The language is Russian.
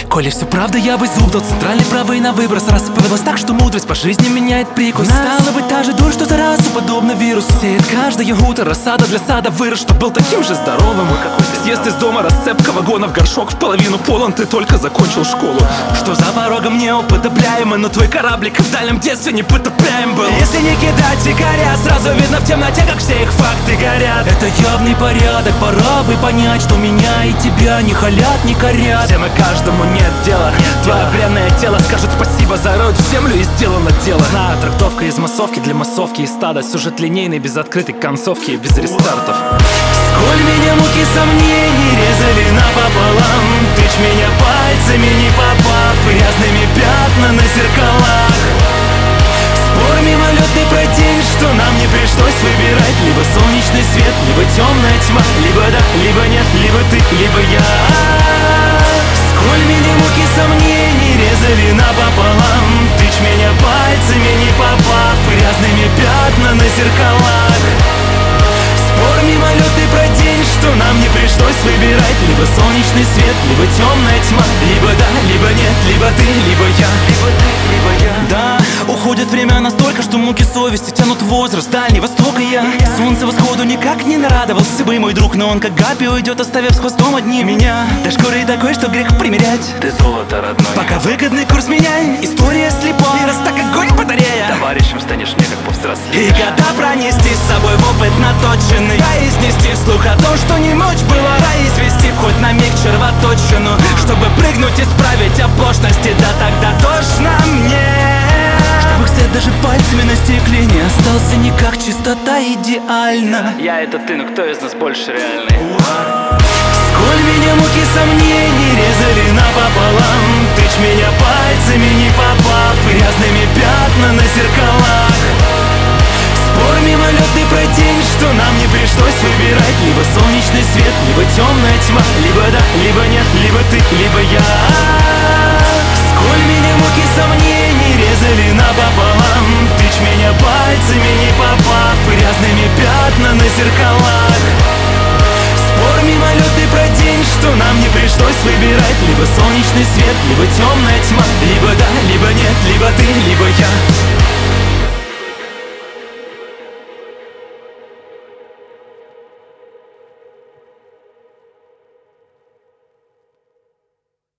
Коли все правда, я бы зуб дал центральный правый на выброс. Рассыпалась так, что мудрость по жизни меняет прикус. Стала быть та же дурь, что заразу, подобно вирус. Сеет каждое утро рассада для сада вырос, чтоб был таким же здоровым. Съезд из дома, расцепка вагона в горшок. В половину полон, ты только закончил школу. Что за порогом неупотребляемо, но твой кораблик в дальнем детстве непотопляем был. Если не кидать якоря, сразу видно в темноте, как все их факты горят. Это явный порядок, пора бы понять, что меня и тебя не халят, не корят. Всем и каждому нет дела. Твое бренное тело скажет спасибо, зароют в землю и сделано дело. Знаю, трактовка из массовки для массовки и стада. Сюжет линейный, без открытой концовки и без рестартов. Сколь меня муки сомнений резали напополам. Тычь меня пальцами, не попав, грязными пятна на зеркалах. Спор мимолетный про день, что нам не пришлось выбирать. Либо солнечный свет, либо темная тьма. Либо да, либо нет, либо ты, либо я. Сколь меня муки сомнений резали напополам. Тычь меня пальцами, не попав, грязными пятна на зеркалах. Спор мимолетный про день, что нам не пришлось выбирать. Либо солнечный свет, либо темная тьма. Либо да, либо нет, либо ты, либо я. Либо ты, либо я. Да, уходит время настолько, что муки совести тянут возраст Дальний Восток и я. Солнце восходу никак не нарадовался бы мой друг, но он как гапи уйдет, оставив с хвостом одним меня. Да шкурой такой, что грех примерять. Ты золото родной. Пока выгодный курс меняй. История слепая, раз так огонь батарея. Товарищем станешь мне, как повзрослее. И когда пронести с собой в опыт наточенный, произнести вслух о том, что не ночь была, извести хоть на миг червоточину, чтобы прыгнуть, исправить оплошности. Да тогда тошно мне, чтобы их след даже пальцами на стекле не остался никак, чистота идеальна. Я это ты, но кто из нас больше реальный? Сколь меня муки сомнений резали напополам. Тычь меня пальцами, не попав, грязными пятна на зеркалах. Спор мимолетный про день, что нам не пришлось выбирать. Либо солнечный свет, либо темная тьма. Либо да, либо нет, либо ты, либо я. Сколь меня муки сомнений резали напополам. Тычь меня пальцами, не попав, грязными пятна на зеркалах. Спор мимолетный про день, что нам не пришлось выбирать. Либо солнечный свет, либо темная тьма. Либо да, либо нет, либо ты, либо я.